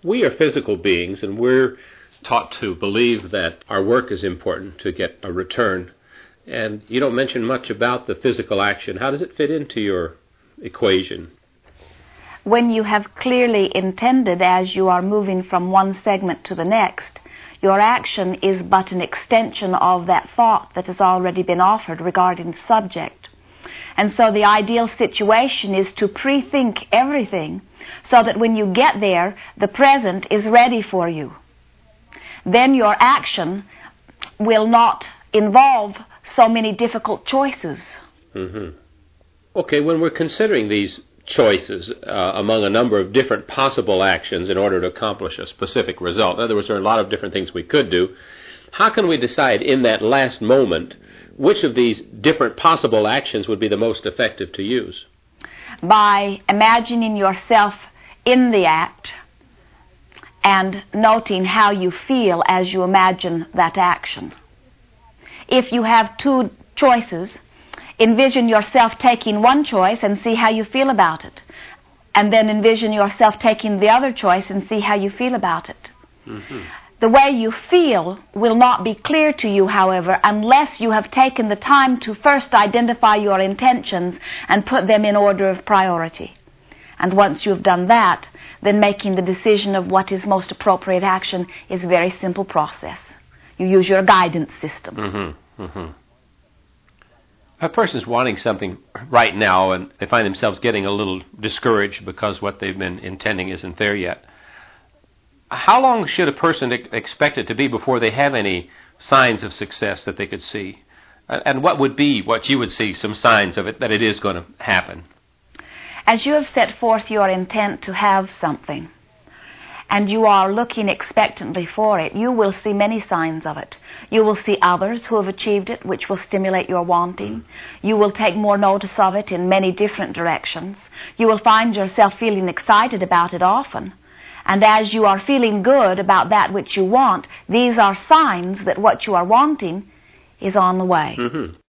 We are physical beings, and we're taught to believe that our work is important to get a return. And you don't mention much about the physical action. How does it fit into your equation? When you have clearly intended as you are moving from one segment to the next, your action is but an extension of that thought that has already been offered regarding the subject. And so the ideal situation is to pre-think everything so that when you get there, the present is ready for you. Then your action will not involve so many difficult choices. Okay, when we're considering these choices among a number of different possible actions in order to accomplish a specific result, in other words, there are a lot of different things we could do, how can we decide in that last moment which of these different possible actions would be the most effective to use? By imagining yourself in the act and noting how you feel as you imagine that action. If you have two choices, envision yourself taking one choice and see how you feel about it. And then envision yourself taking the other choice and see how you feel about it. The way you feel will not be clear to you, however, unless you have taken the time to first identify your intentions and put them in order of priority. And once you have done that, then making the decision of what is most appropriate action is a very simple process. You use your guidance system. A person's wanting something right now and they find themselves getting a little discouraged because what they've been intending isn't there yet. How long should a person expect it to be before they have any signs of success that they could see? And what would be what you would see, some signs of it, that it is going to happen? As you have set forth your intent to have something, and you are looking expectantly for it, you will see many signs of it. You will see others who have achieved it, which will stimulate your wanting. You will take more notice of it in many different directions. You will find yourself feeling excited about it often. And as you are feeling good about that which you want, these are signs that what you are wanting is on the way.